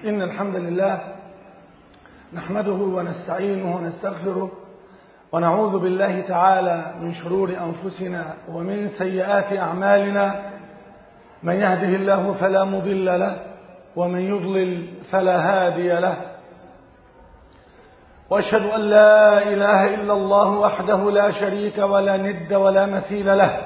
إن الحمد لله نحمده ونستعينه ونستغفره ونعوذ بالله تعالى من شرور أنفسنا ومن سيئات أعمالنا. من يهده الله فلا مضل له ومن يضلل فلا هادي له، وأشهد أن لا إله إلا الله وحده لا شريك ولا ند ولا مثيل له،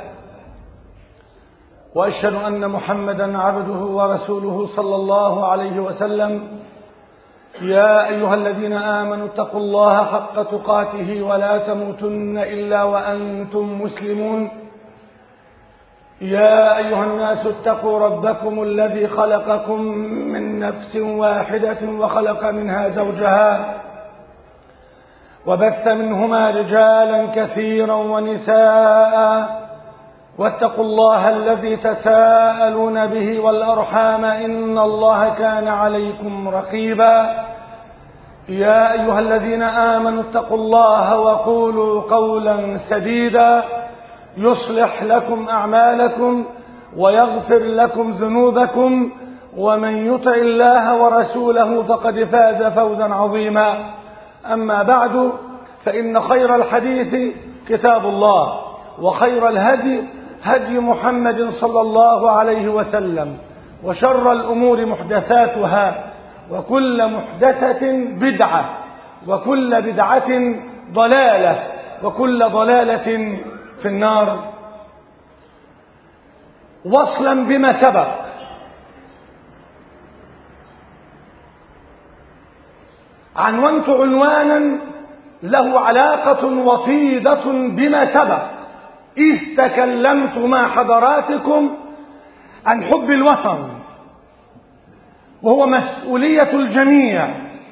وأشهد أن محمدا عبده ورسوله صلى الله عليه وسلم. يا أيها الذين آمنوا اتقوا الله حق تقاته ولا تموتن إلا وأنتم مسلمون. يا أيها الناس اتقوا ربكم الذي خلقكم من نفس واحدة وخلق منها زوجها وبث منهما رجالا كثيرا ونساء، واتقوا الله الذي تساءلون به والأرحام إن الله كان عليكم رقيبا. يا أيها الذين آمنوا اتقوا الله وقولوا قولا سديدا يصلح لكم أعمالكم ويغفر لكم ذنوبكم، ومن يطع الله ورسوله فقد فاز فوزا عظيما. أما بعد، فإن خير الحديث كتاب الله، وخير الهدي هدي محمد صلى الله عليه وسلم، وشر الأمور محدثاتها، وكل محدثة بدعة، وكل بدعة ضلالة، وكل ضلالة في النار. وصلا بما سبق، عنونت عنوانا له علاقة وطيدة بما سبق، إذ تكلمت مع حضراتكم عن حب الوطن، وهو مسؤولية الجميع،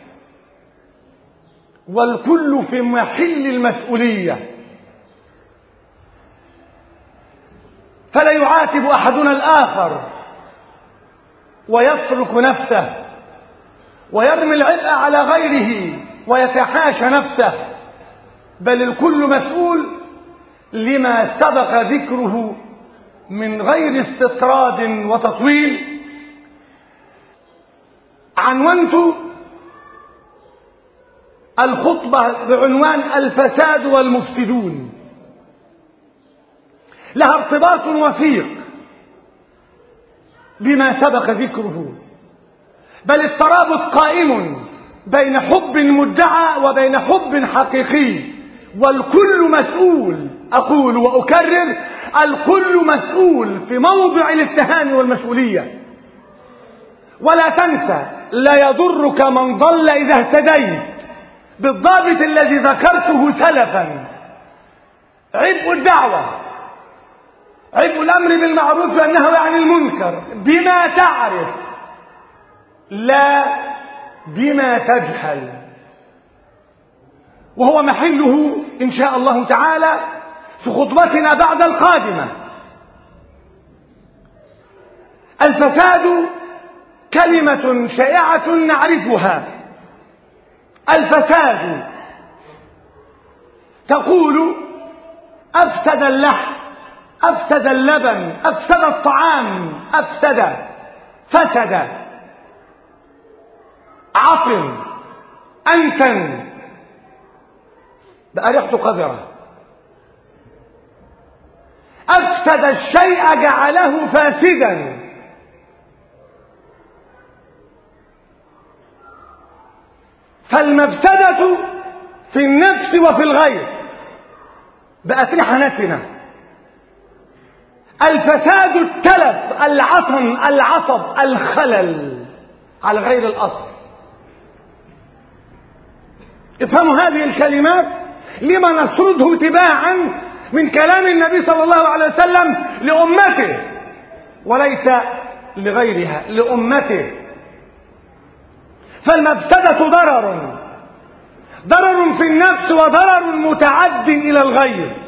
والكل في محل المسؤولية، فلا يعاتب أحدنا الآخر ويترك نفسه ويرمي العبء على غيره ويتحاشى نفسه، بل الكل مسؤول لما سبق ذكره من غير استطراد وتطويل. عنونت الخطبة بعنوان الفساد والمفسدون، لها ارتباط وثيق بما سبق ذكره، بل الترابط قائم بين حب مدعى وبين حب حقيقي، والكل مسؤول. أقول وأكرر، الكل مسؤول في موضع الاتهام والمسؤولية. ولا تنسى، لا يضرك من ضل إذا اهتديت، بالضابط الذي ذكرته سلفا: عبء الدعوة، عبء الأمر بالمعروف والنهي عن المنكر بما تعرف لا بما تجهل، وهو محله إن شاء الله تعالى في خطبتنا بعد القادمة. الفساد كلمة شائعة نعرفها. الفساد تقول أفسد اللحم، أفسد اللبن، أفسد الطعام، أفسد، فسد، عطن، أنتن، بقى ريحته قذرة. أفسد الشيء جعله فاسدا. فالمفسدة في النفس وفي الغير، بقت ريحة نتنة. الفساد التلف، العطن، العصب، الخلل على غير الأصل. افهموا هذه الكلمات لما نسرده تباعا من كلام النبي صلى الله عليه وسلم لأمته، وليس لغيرها، لأمته. فالمفسدة ضرر، ضرر في النفس وضرر متعد إلى الغير.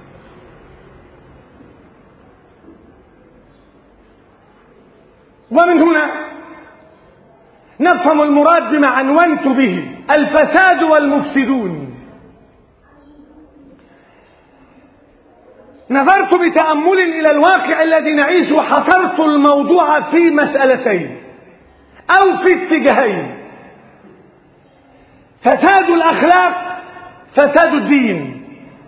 ومن هنا نفهم المراد بما عنونت به: الفساد والمفسدون. نظرت بتأمل إلى الواقع الذي نعيشه، وحصرت الموضوع في مسألتين: أو في اتجاهين: فساد الأخلاق، فساد الدين.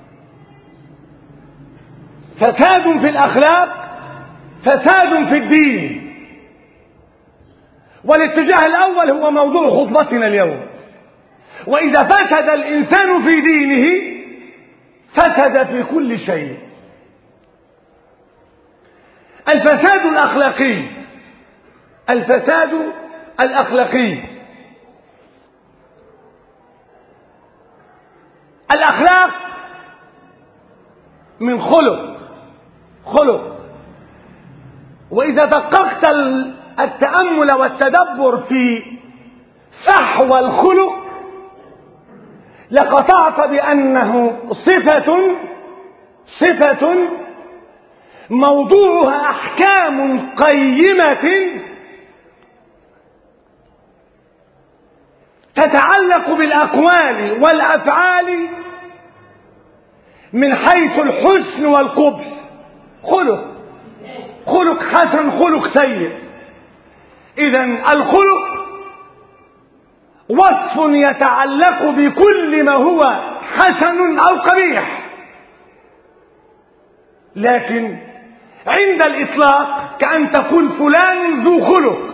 فساد في الأخلاق، فساد في الدين. والاتجاه الأول هو موضوع خطبتنا اليوم. وإذا فسد الإنسان في دينه فسد في كل شيء. الفساد الأخلاقي. الفساد الأخلاقي. الأخلاق من خلق. وإذا دققت التأمل والتدبر في فحوى الخلق لقطعت بأنه صفة موضوعها أحكام قيمة تتعلق بالأقوال والأفعال من حيث الحسن والقبح. خلق حسن، خلق سيء. إذن الخلق وصف يتعلق بكل ما هو حسن أو قبيح، لكن عند الإطلاق كأن تقول فلان ذو خلق،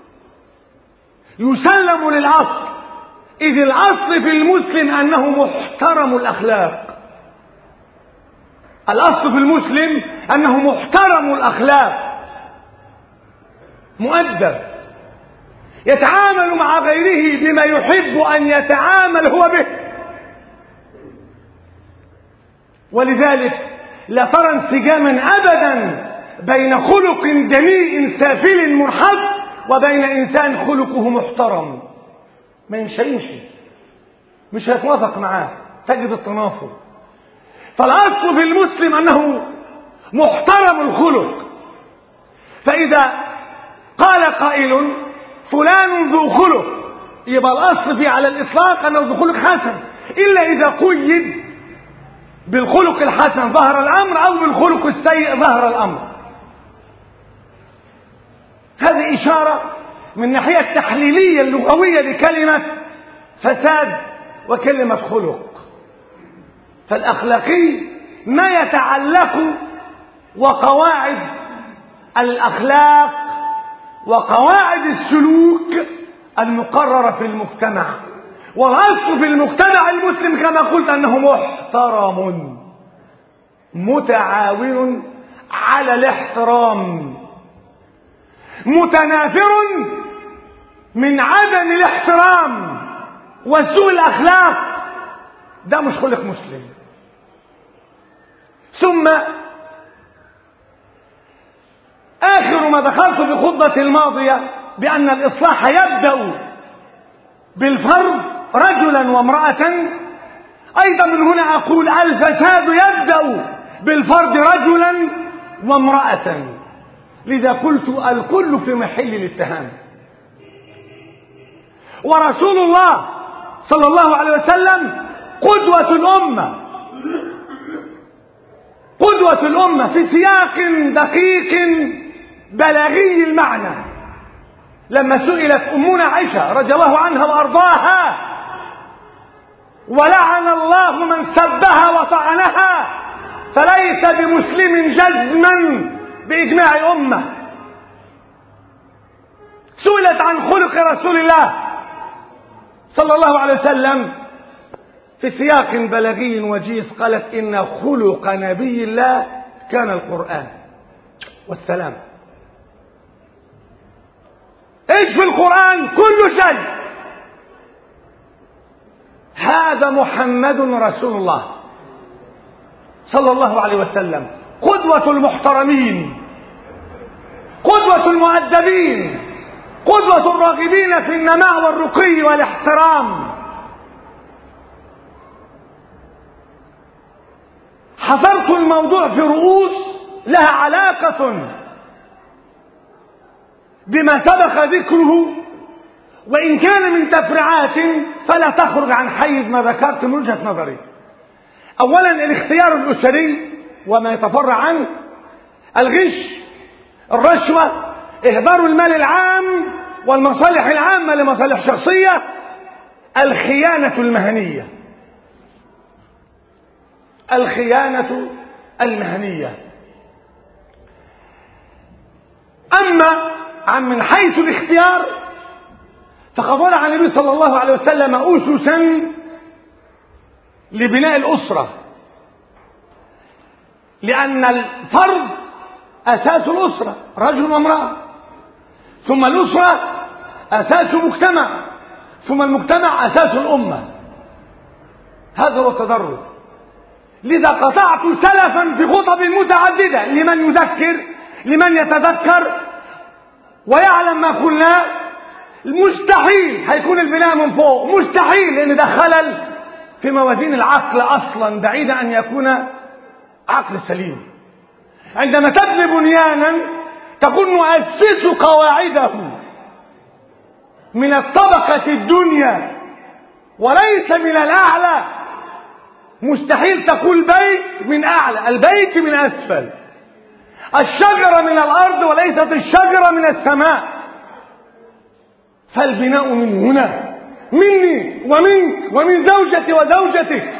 يسلم للأصل. إذ الأصل في المسلم أنه محترم الأخلاق. الأصل في المسلم أنه محترم الأخلاق، مؤدب، يتعامل مع غيره بما يحب أن يتعامل هو به. ولذلك لا ترى انسجاما أبدا بين خلق دنيء سافل منحط وبين إنسان خلقه محترم. ما ينشئش، مش هيتوافق معاه، تجد التنافر. فالأصل في المسلم أنه محترم الخلق. فإذا قال قائل فلان ذو خلق، يبقى الأصل فيه على الإطلاق أنه ذو خلق حسن، إلا إذا قيد بالخلق الحسن ظهر الأمر أو بالخلق السيء ظهر الأمر. هذه إشارة من الناحية التحليلية اللغوية لكلمة فساد وكلمة خلق. فالأخلاقي ما يتعلق وقواعد الأخلاق وقواعد السلوك المقررة في المجتمع. والأصل في المجتمع المسلم كما قلت أنه محترم متعاون على الاحترام، متنافر من عدم الاحترام وسوء الأخلاق. ده مش خلق مسلم. ثم آخر ما ذكرت في خطبتي الماضية بأن الإصلاح يبدأ بالفرد رجلا وامرأة. أيضا من هنا أقول الفساد يبدأ بالفرد رجلا وامرأة. لذا قلت الكل في محل الاتهام. ورسول الله صلى الله عليه وسلم قدوة الأمة في سياق دقيق بلاغي المعنى. لما سئلت أمنا عائشة رضي الله عنها وأرضاها ولعن الله من سبها وطعنها فليس بمسلم جزما بإجماع أمة، سئلت عن خلق رسول الله صلى الله عليه وسلم في سياق بلاغي وجيز، قالت إن خلق نبي الله كان القرآن والسلام. ايش في القرآن؟ كل شيء. هذا محمد رسول الله صلى الله عليه وسلم، قدوة المحترمين، قدوة المؤدبين، قدوة الراغبين في النماء والرقي والاحترام. حصرت الموضوع في رؤوس لها علاقة بما سبق ذكره، وإن كان من تفريعات فلا تخرج عن حيز ما ذكرت من وجهة نظري. أولا الاختيار الأسري وما يتفرع عنه، الغش، الرشوة، إهدار المال العام والمصالح العامة لمصالح شخصية، الخيانة المهنية. الخيانة المهنية. أما من حيث الاختيار فقد وضع النبي صلى الله عليه وسلم أسسا لبناء الأسرة، لأن الفرد أساس الأسرة، رجل وامرأة، ثم الأسرة أساس مجتمع، ثم المجتمع أساس الأمة. هذا هو التدرج. لذا قطعت سلفا في خطب متعددة لمن يذكر، لمن يتذكر ويعلم ما قلنا. مستحيل هيكون البناء من فوق، مستحيل، لأن ده خلل في موازين العقل أصلا، بعيد أن يكون عقل سليم. عندما تبني بنيانا تكون مؤسس قواعده من الطبقة الدنيا وليس من الأعلى. مستحيل تقول بيت من أعلى، البيت من أسفل، الشجرة من الأرض وليست الشجرة من السماء. فالبناء من هنا، مني ومنك ومن زوجتي وزوجتك،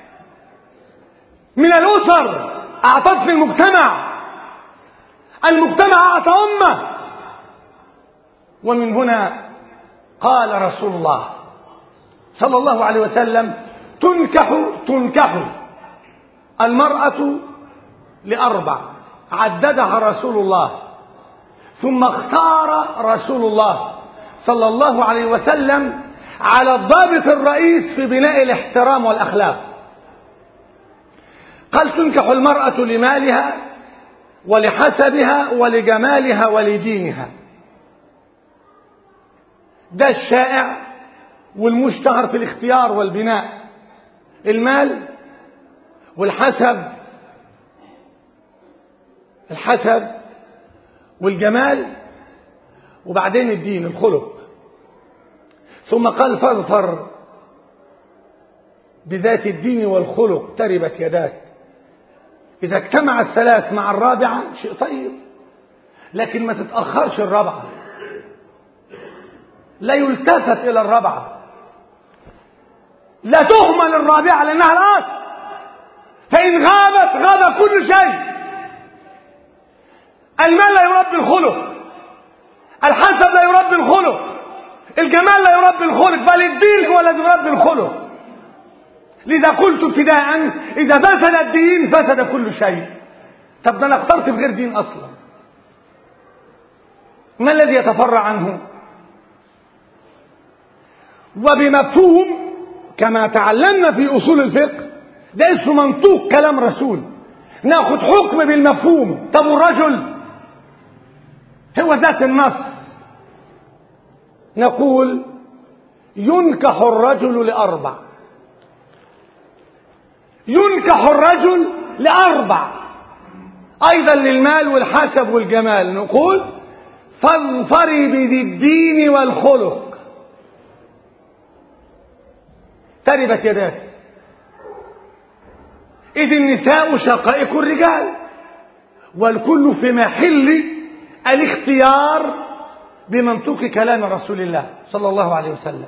من الأسر أعطت في المجتمع، المجتمع أعطى أمة. ومن هنا قال رسول الله صلى الله عليه وسلم: تنكح المرأة لأربع، عددها رسول الله، ثم اختار رسول الله صلى الله عليه وسلم على الضابط الرئيس في بناء الاحترام والأخلاق. قال: تنكح المرأة لمالها ولحسبها ولجمالها ولدينها. ده الشائع والمشتهر في الاختيار والبناء، المال والحسب والجمال، وبعدين الدين، الخلق. ثم قال: فاظفر بذات الدين والخلق تربت يداك. إذا اجتمع الثلاث مع الرابعة شيء طيب، لكن ما تتأخرش الرابعة، لا يلتفت إلى الرابعة، لا تهمل الرابعة لأنها الأصل، فإن غابت غاب كل شيء. المال لا يربي الخلق، الحسب لا يربي الخلق، الجمال لا يربي الخلق، بل الدين هو الذي يربي الخلق. لذا قلت ابتداء: إذا فسد الدين فسد كل شيء. طب ده أنا اخترت بغير دين أصلا، ما الذي يتفرع عنه؟ وبمفهوم كما تعلمنا في أصول الفقه، ده اسمه منطوق كلام رسول، ناخذ حكم بالمفهوم. طب الرجل هو ذات النص، نقول: ينكح الرجل لأربع. ينكح الرجل لأربع، أيضا للمال والحسب والجمال. نقول: فاظفري بذي الدين والخلق تربت يداك. إذ النساء شقائق الرجال، والكل في محل الاختيار بمنطوق كلام رسول الله صلى الله عليه وسلم.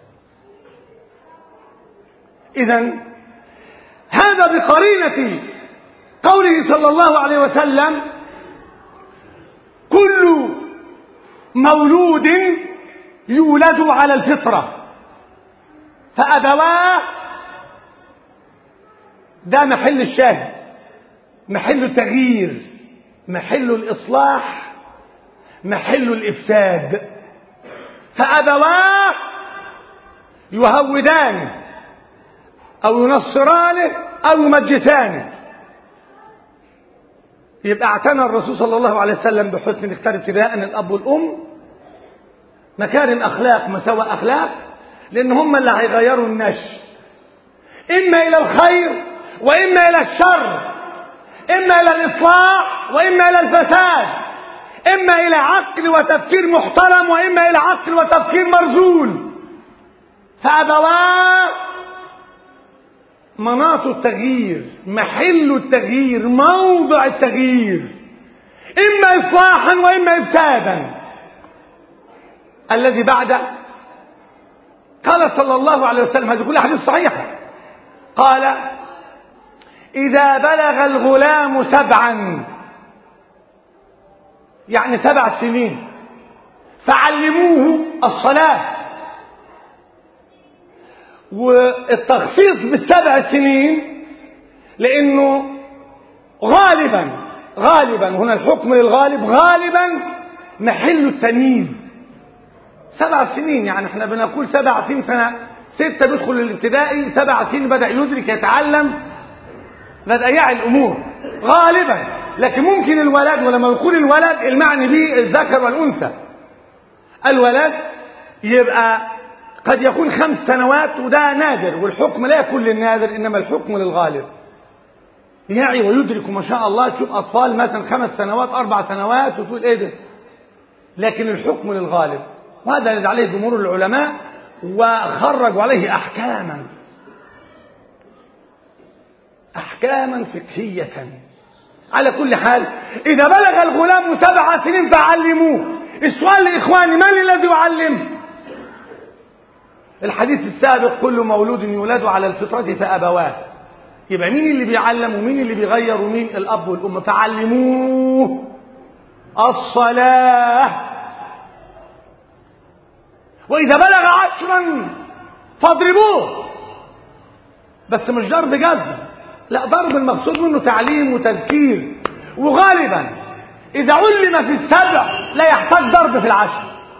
إذن هذا بقرينة قوله صلى الله عليه وسلم: كل مولود يولد على الفطرة فأبواه. ده محل الشاهد، محل التغيير، محل الإصلاح، محل الإفساد. فأبواه يهودانه أو ينصرانه أو يمجسانه. يبقى اعتنى الرسول صلى الله عليه وسلم بحسن الاختيار ابتداء الأب والأم، مكارم أخلاق مساوى أخلاق، لأن هم اللي هيغيروا النشء إما إلى الخير وإما إلى الشر، إما إلى الإصلاح وإما إلى الفساد، إما إلى عقل وتفكير محترم وإما إلى عقل وتفكير مرذول. فأبواه مناط التغيير، محل التغيير، موضع التغيير، إما إصلاحا وإما إفسادا. الذي بعده قال صلى الله عليه وسلم، هذه كلها حديث صحيحة، قال: إذا بلغ الغلام 7، يعني 7 سنين، فعلموه الصلاة. والتخصيص ب7 سنين لأنه غالبا هنا الحكم للغالب، غالبا محل التمييز. 7 سنين يعني احنا بنقول 7 سنين، سنة 6 بيدخل الابتدائي، 7 سنين بدأ يدرك يتعلم، بدأ يعي الأمور غالبا. لكن ممكن الولد، ولما يقول الولد المعني به الذكر والأنثى، الولد يبقى قد يكون 5 سنوات، وده نادر، والحكم لا يكون للنادر إنما الحكم للغالب. يعي ويدرك ما شاء الله، تشوف أطفال مثلا 5 سنوات 4 سنوات وتقول إيه ده، لكن الحكم للغالب. وهذا الذي عليه جمهور العلماء، وخرجوا عليه أحكاما فقهية. على كل حال، إذا بلغ الغلام 7 سنين فعلموه. السؤال لإخواني: من الذي يعلم؟ الحديث السابق: كل مولود يولد على الفطرة فأبواه. يبقى مين اللي بيعلم ومين اللي بيغير ومين؟ الأب والأم. فعلموه الصلاة. وإذا بلغ 10 فاضربوه، بس مش ضرب جزم، لا، ضرب المقصود منه تعليم وتذكير. وغالبا إذا علم في 7 لا يحتاج ضرب في 10،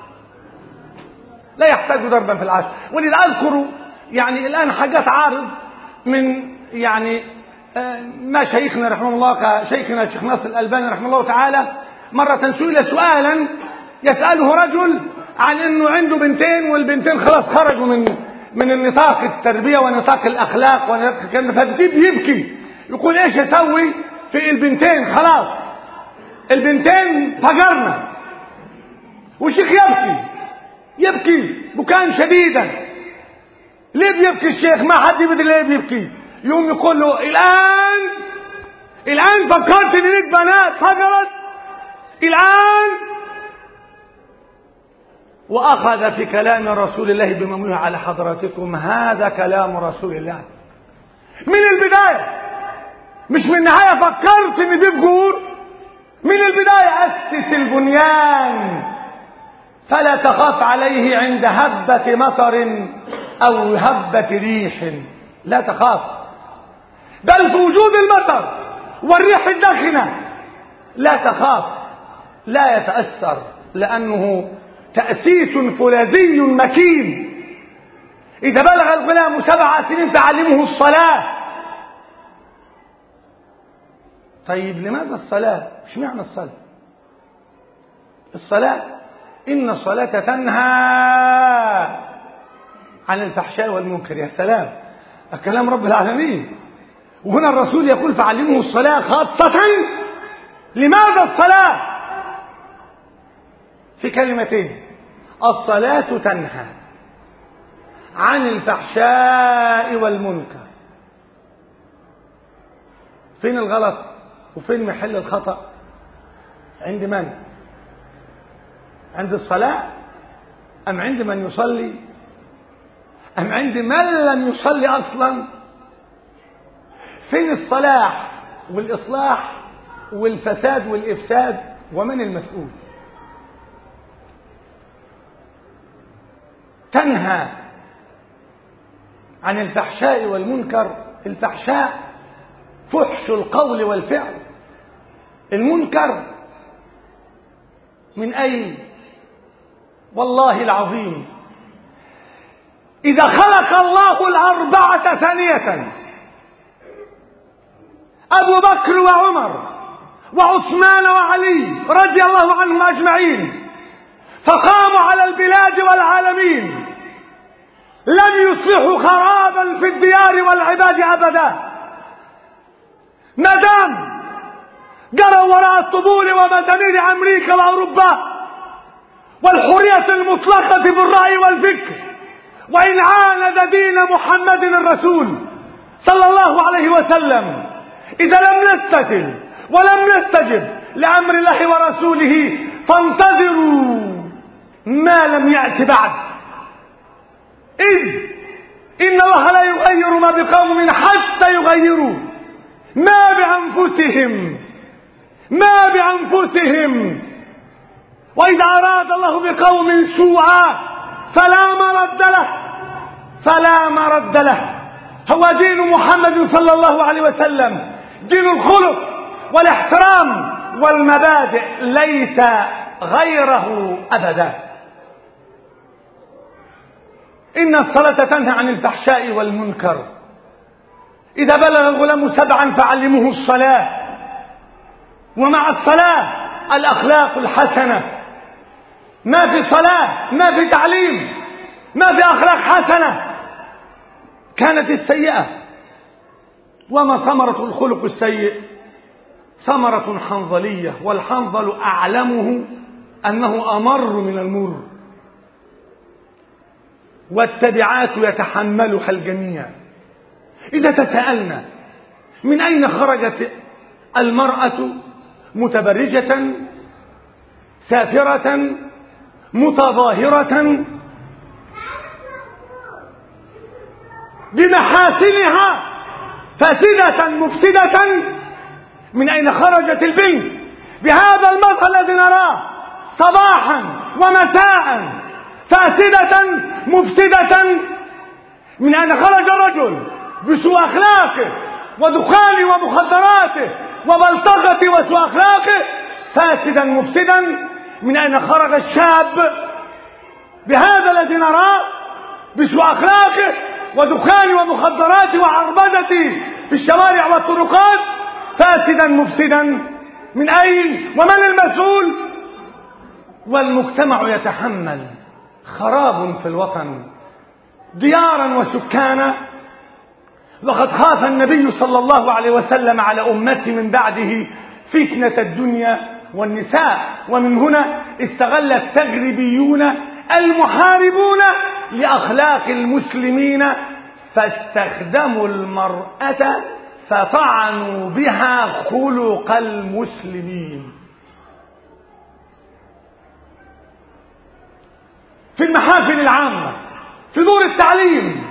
لا يحتاج ضربا في 10. ولذا أذكر يعني الآن حاجات عارض من يعني ما شيخنا رحمه الله، كشيخنا الشيخ ناصر الألباني رحمه الله تعالى، مرة سئل سؤالا يسأله رجل عن أنه عنده بنتين، والبنتين خلاص خرجوا من النطاق التربية ونطاق الأخلاق ونطاق الكلام، فبتجيب يبكي، يقول: إيش أسوي في البنتين؟ خلاص البنتين فجرنا. والشيخ يبكي بكاء شديدا. ليه بيبكي الشيخ؟ ما حد يدري ليه بيبكي. يوم يقول له: الآن فكرت ان ليك بنات فجرت الآن. وأخذ في كلام رسول الله بممنوع على حضراتكم، هذا كلام رسول الله من البداية، مش من النهاية فكرت ان دي فجور. من البداية أسس البنيان، فلا تخاف عليه عند هبة مطر أو هبة ريح، لا تخاف. بل في وجود المطر والريح الداخنة لا تخاف، لا يتأثر، لأنه تأسيس فولاذي مكين. إذا بلغ الغلام 7 سنين فعلمه الصلاة. طيب لماذا الصلاة؟ ايش معنى الصلاة؟ الصلاة: إن الصلاة تنهى عن الفحشاء والمنكر. يا سلام، الكلام رب العالمين. وهنا الرسول يقول: فعلمه الصلاة خاصة. لماذا الصلاة؟ في كلمتين: الصلاة تنهى عن الفحشاء والمنكر. فين الغلط وفين محل الخطأ؟ عند من؟ عند الصلاة أم عند من يصلي أم عند من لم يصلي أصلا؟ فين الصلاح والإصلاح والفساد والإفساد، ومن المسؤول؟ تنهى عن الفحشاء والمنكر. الفحشاء فحش القول والفعل، المنكر من أين؟ والله العظيم إذا خلق الله الأربعة ثانية، أبو بكر وعمر وعثمان وعلي رضي الله عنهم أجمعين، فقاموا على البلاد والعالمين، لم يصلحوا خرابا في الديار والعباد أبدا، ما دام جروا وراء الطبول ومزامير أمريكا وأوروبا والحرية المطلقة في الرأي والفكر، وإن عاند دين محمد الرسول صلى الله عليه وسلم. إذا لم نستسل ولم نستجب لأمر الله ورسوله فانتظروا ما لم يأت بعد، إذ إن الله لا يغير ما بقوم حتى يغيروا ما بأنفسهم. وإذا أراد الله بقوم سوءا فلا مرد له. هو دين محمد صلى الله عليه وسلم دين الخلق والاحترام والمبادئ، ليس غيره أبدا. إن الصلاة تنهى عن الفحشاء والمنكر. إذا بلغ الغلام 7 فعلموه الصلاة، ومع الصلاة الأخلاق الحسنة. ما في صلاة، ما في تعليم، ما في أخلاق حسنة كانت السيئة. وما ثمرة الخلق السيء؟ ثمرة حنظلية، والحنظل أعلمه أنه أمر من المر، والتبعات يتحملها الجميع. إذا تساءلنا من أين خرجت المرأة متبرجة سافرة متظاهرة بمحاسنها فاسدة مفسدة، من أين خرجت البنت بهذا المظهر الذي نراه صباحا ومساء فاسدة مفسدة؟ من أين خرج الرجل بسوء أخلاقه ودخان ومخدراته وبلطغة وسوء أخلاقه فاسدا مفسدا؟ من أين خرج الشاب بهذا الذي نراه بسوء أخلاقه ودخان ومخدرات وعربدة في الشوارع والطرقات فاسدا مفسدا؟ من أين؟ ومن المسؤول؟ والمجتمع يتحمل خراب في الوطن ديارا وسكانا. وقد خاف النبي صلى الله عليه وسلم على أمته من بعده فتنة الدنيا والنساء، ومن هنا استغل التغريبيون المحاربون لأخلاق المسلمين فاستخدموا المرأة فطعنوا بها خلق المسلمين. في المحافل العامة، في دور التعليم،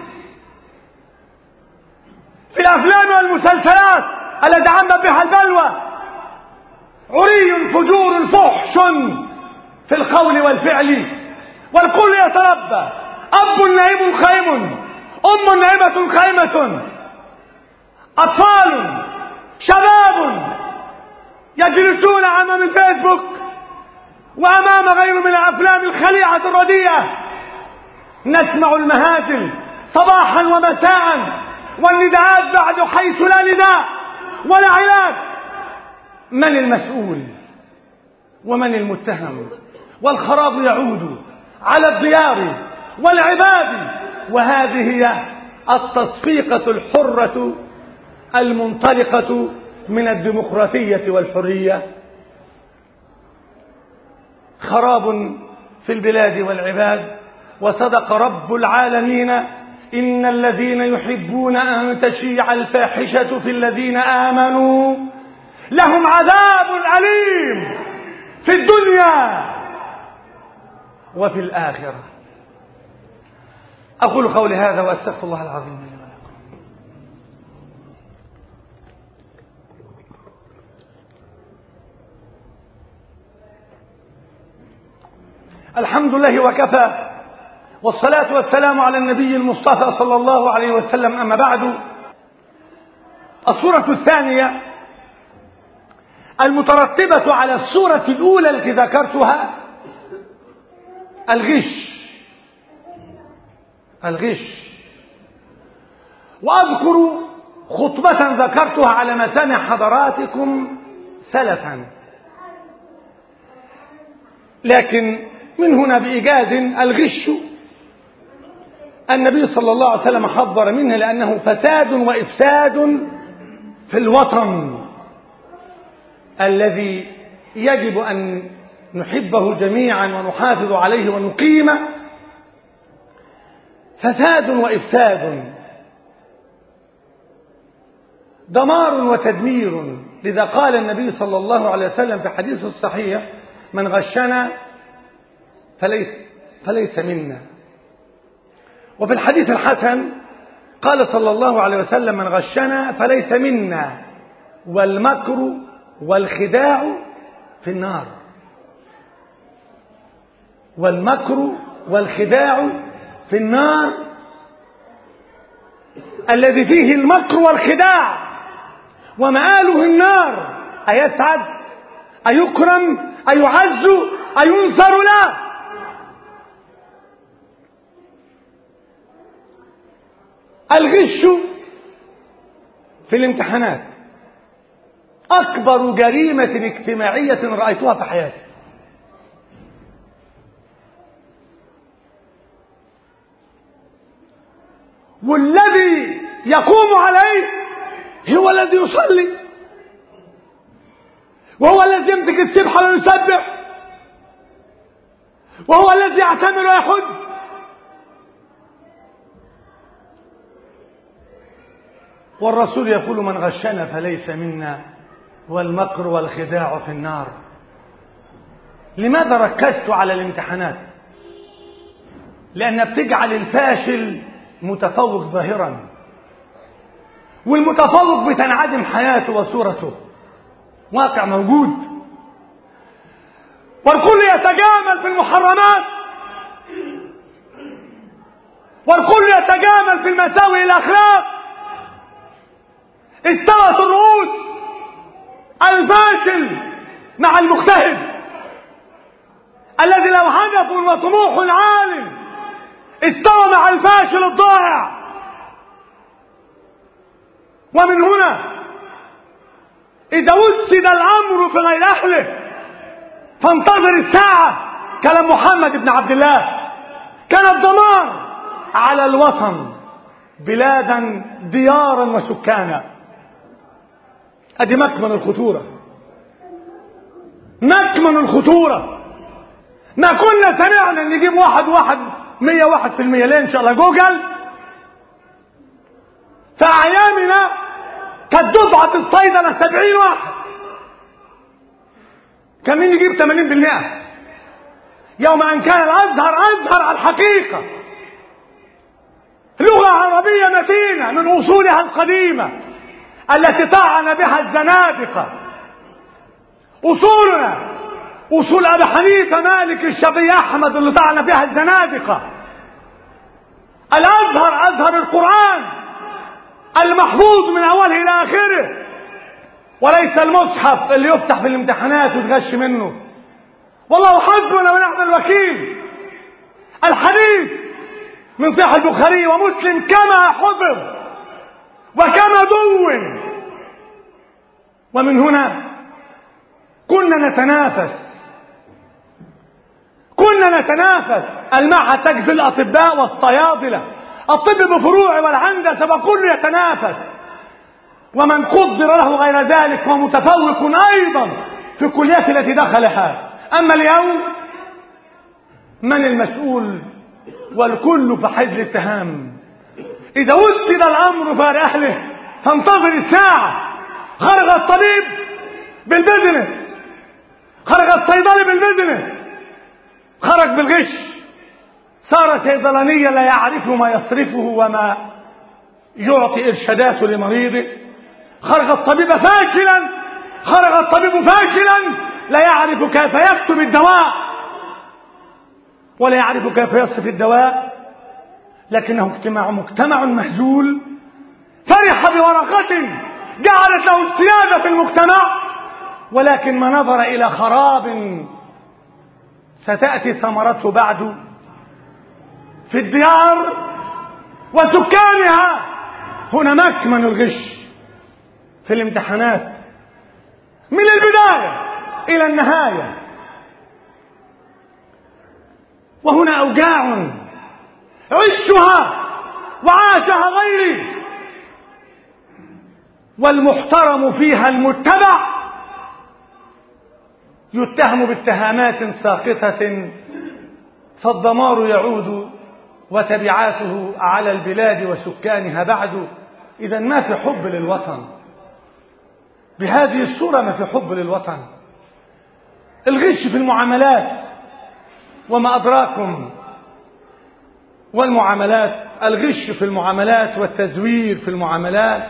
في الأفلام والمسلسلات التي عمت بها البلوى، عري فجور فحش في القول والفعل، والكل يتربى. أب نائم خائم، أم نائمة خائمة، أطفال شباب يجلسون أمام الفيسبوك وأمام غيره من الأفلام الخليعة الرديئة. نسمع المهازل صباحا ومساء، والنداءات بعد حيث لا نداء ولا علاج. من المسؤول ومن المتهم؟ والخراب يعود على الديار والعباد. وهذه هي التصفيقة الحرة المنطلقة من الديمقراطية والحرية. خراب في البلاد والعباد. وصدق رب العالمين: إن الذين يحبون أن تشيع الفاحشة في الذين آمنوا لهم عذاب أليم في الدنيا وفي الآخرة. أقول قولي هذا وأستغفر الله العظيم لي ولكم. الحمد لله وكفى، والصلاة والسلام على النبي المصطفى صلى الله عليه وسلم. أما بعد، الصورة الثانية المترتبة على الصورة الأولى التي ذكرتها الغش. وأذكر خطبة ذكرتها على مسامع حضراتكم سلفا، لكن من هنا بإيجاز: الغش النبي صلى الله عليه وسلم حذر منه، لأنه فساد وإفساد في الوطن الذي يجب أن نحبه جميعا ونحافظ عليه ونقيمه. فساد وإفساد، دمار وتدمير. لذا قال النبي صلى الله عليه وسلم في حديثه الصحيح: من غشنا فليس منا. وفي الحديث الحسن قال صلى الله عليه وسلم: من غشنا فليس منا، والمكر والخداع في النار. والمكر والخداع في النار. الذي فيه المكر والخداع ومآله النار، أيسعد؟ أيكرم؟ أيعز؟ أينصر له؟ الغش في الامتحانات أكبر جريمة اجتماعية رأيتها في حياتي. والذي يقوم عليه هو الذي يصلي، وهو الذي يمسك السبحة ويسبح، وهو الذي يعتمر ويحج. والرسول يقول: من غشنا فليس منا، والمكر والخداع في النار. لماذا ركزت على الامتحانات؟ لأنها بتجعل الفاشل متفوق ظاهرا، والمتفوق بتنعدم حياته وصورته. واقع موجود. والكل يتجامل في المحرمات، والكل يتجامل في المساوئ الأخلاق. استوت الرؤوس الفاشل مع المجتهد الذي له هدف وطموح عال، استوى مع الفاشل الضائع. ومن هنا إذا وسد الأمر في غير أهله فانتظر الساعة. كلام محمد بن عبد الله: كان الدمار على الوطن بلادا ديارا وسكانا. ادي مكمن الخطورة، مكمن الخطورة. ما كنا سمعنا ان نجيب 101% ليه ان شاء الله جوجل. في ايامنا كانت دفعة الصيدلة 70 واحد، كان مين يجيب 80%؟ يوم ان كان الازهر ازهر على الحقيقة، لغة عربية متينة من اصولها القديمة التي طعن بها الزنادقة. أصولنا أصول أبي حنيفة مالك الشافعي أحمد اللي طعن بها الزنادقة. الأزهر أزهر القرآن المحفوظ من أوله إلى آخره، وليس المصحف اللي يفتح في الامتحانات وتغش منه. والله حسبنا ونعم الوكيل. الحديث من صحيح البخاري ومسلم كما حفظ وكما دون. ومن هنا كنا نتنافس. المعهد تجذب الأطباء والصيادلة، الطب بفروع والهندسة، وكل يتنافس. ومن قدر له غير ذلك ومتفوق أيضا في الكليات التي دخلها. أما اليوم من المسؤول؟ والكل في حجر التهام. إذا وسد الأمر في أهله فانتظر الساعة. خرج الطبيب بالبزنس، خرج الصيدلي بالبزنس، خرج بالغش، صار صيدلانيا لا يعرف ما يصرفه وما يعطي إرشاداته لمريضه. خرج الطبيب فاشلا، خرج الطبيب فاشلا لا يعرف كيف يكتب الدواء ولا يعرف كيف يصف الدواء. لكنه مجتمع مهزول فرح بورقة جعلت له السيادة في المجتمع، ولكن ما نظر إلى خراب ستأتي ثمرته بعد في الديار وسكانها. هنا مكمن الغش في الامتحانات من البداية إلى النهاية. وهنا أوجاع عشها وعاشها غيري، والمحترم فيها المتبع يتهم باتهامات ساقطة، فالدمار يعود وتبعاته على البلاد وسكانها بعد. إذا ما في حب للوطن بهذه الصورة، ما في حب للوطن. الغش في المعاملات، وما أدراكم والمعاملات، الغش في المعاملات والتزوير في المعاملات،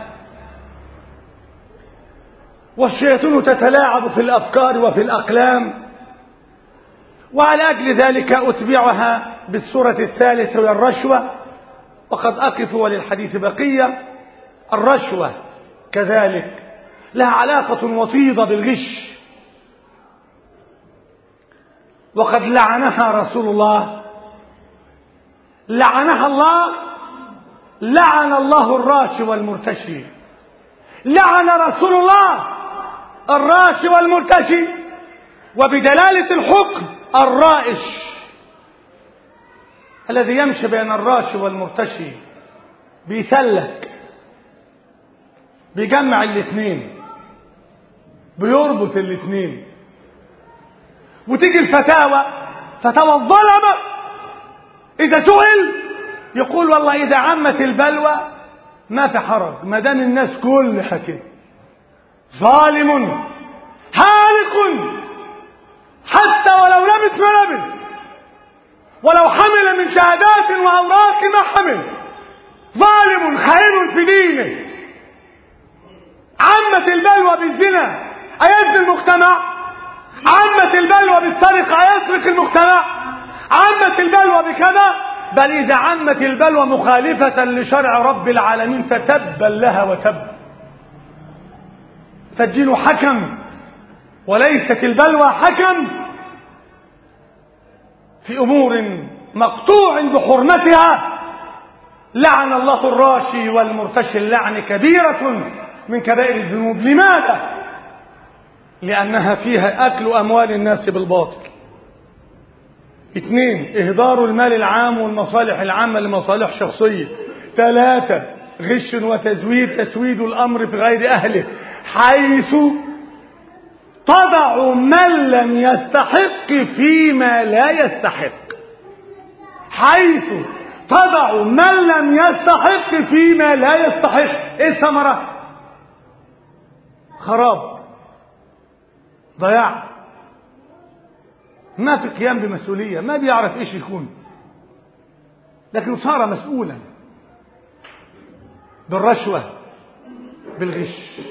والشياطين تتلاعب في الأفكار وفي الأقلام. وعلى أجل ذلك أتبعها بالسورة الثالثة وهي الرشوة، وقد أقف وللحديث بقية. الرشوة كذلك لها علاقة وطيدة بالغش، وقد لعنها رسول الله، لعنها الله، لعن الله الراشي والمرتشي، لعن رسول الله الراشي والمرتشي، وبدلالة الحكم الرائش الذي يمشي بين الراشي والمرتشي، بيسلك، بيجمع الاثنين، بيربط الاثنين. وتيجي الفتاوى، فتاوى الظلمة، إذا سئل يقول والله إذا عمت البلوى ما في حرج، ما دام الناس كلها كده. ظالم هالك حتى ولو لبس ما لبس، ولو حمل من شهادات وأوراق ما حمل. ظالم خائن في دينه. عمت البلوى بالزنا أيزني المجتمع، عمت البلوى بالسرقة أيسرق المجتمع، عمت البلوى بكذا. بل إذا عمت البلوى مخالفة لشرع رب العالمين فتبا لها وتب. فالدين حكم وليست البلوى حكم في أمور مقطوع بحرمتها. لعن الله الراشي والمرتشي، اللعن كبيرة من كبائر الذنوب. لماذا؟ لأنها فيها أكل أموال الناس بالباطل. 2 إهدار المال العام والمصالح العامة لمصالح شخصية. 3 غش وتزوير، تسويد الأمر في غير أهله، حيث تضع من لم يستحق فيما لا يستحق. حيث تضع من لم يستحق فيما لا يستحق. ايه الثمرة؟ خراب، ضياع، ما في قيام بمسؤولية، ما بيعرف ايش يكون، لكن صار مسؤولا بالرشوة بالغش.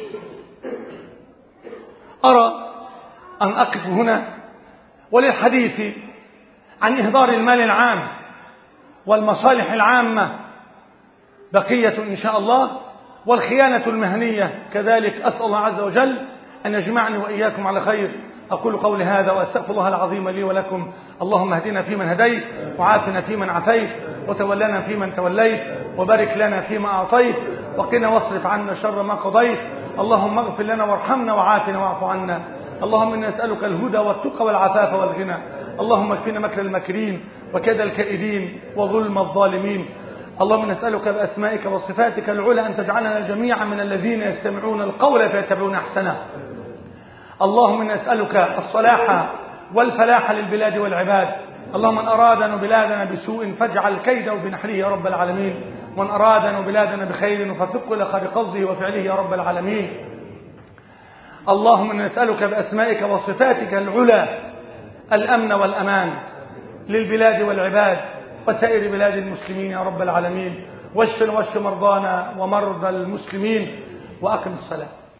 أرى أن أقف هنا وللحديث عن إهدار المال العام والمصالح العامة بقية إن شاء الله، والخيانة المهنية كذلك. أسأل الله عز وجل أن يجمعني وإياكم على خير. أقول قولي هذا وأستغفر الله العظيم لي ولكم. اللهم اهدنا فيمن هديت، وعافنا فيمن عافيت، وتولنا فيمن توليت، وبارك لنا فيما أعطيت، وقنا واصرف عنا شر ما قضيت. اللهم اغفر لنا وارحمنا وعافنا واعف عنا. اللهم إنا نسألك الهدى والتقى والعفاف والغنى. اللهم اكفنا مكر الماكرين وكيد الكائدين وظلم الظالمين. اللهم نسألك بأسمائك وصفاتك العلى أن تجعلنا جميعا من الذين يستمعون القول فيتبعون أحسنه. اللهم نسألك الصلاح والفلاح للبلاد والعباد. اللهم من أرادنا بلادنا بسوء فاجعل كيده بنحره يا رب العالمين، ومن أرادنا بلادنا بخير ففقه إلى خير قصده وفعله يا رب العالمين. اللهم نسألك بأسمائك وصفاتك العلى الأمن والأمان للبلاد والعباد وسائر بلاد المسلمين يا رب العالمين. واشف مرضانا ومرضى المسلمين، وأقم الصلاة.